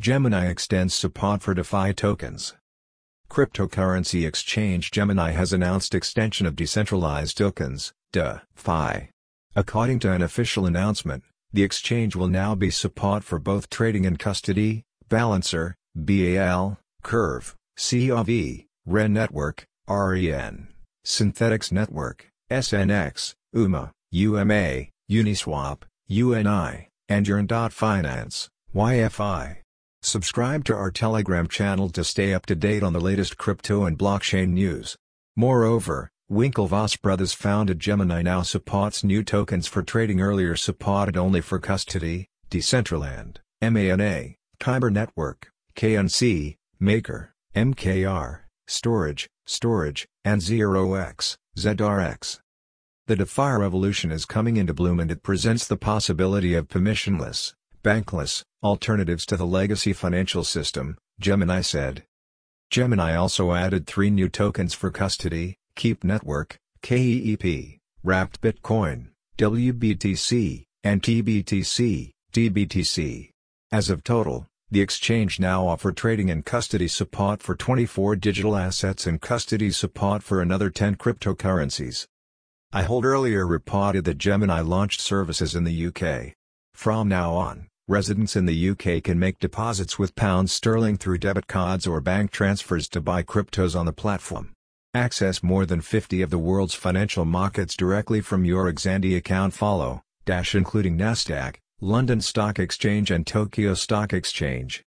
Gemini extends support for DeFi tokens. Cryptocurrency exchange Gemini has announced extension of decentralized tokens, DeFi. According to an official announcement, the exchange will now be support for both trading and custody, Balancer, BAL, Curve, COV, REN Network, REN, Synthetics Network, SNX, UMA, UMA, Uniswap, UNI, and Yearn.finance, YFI. Subscribe to our Telegram channel to stay up to date on the latest crypto and blockchain news. Moreover, Winklevoss Brothers founded Gemini now supports new tokens for trading, earlier supported only for custody, Decentraland, MANA, Kyber Network, KNC, Maker, MKR, Storage, and ZeroX, ZRX. The DeFi revolution is coming into bloom, and it presents the possibility of permissionless, bankless, alternatives to the legacy financial system, Gemini said. Gemini also added 3 new tokens for custody: Keep Network, KEEP, Wrapped Bitcoin, WBTC, and TBTC, DBTC. As of total, the exchange now offers trading and custody support for 24 digital assets and custody support for another 10 cryptocurrencies. iHold earlier reported that Gemini launched services in the UK. From now on, residents in the UK can make deposits with £sterling through debit cards or bank transfers to buy cryptos on the platform. Access more than 50 of the world's financial markets directly from your Xandi account, including Nasdaq, London Stock Exchange and Tokyo Stock Exchange.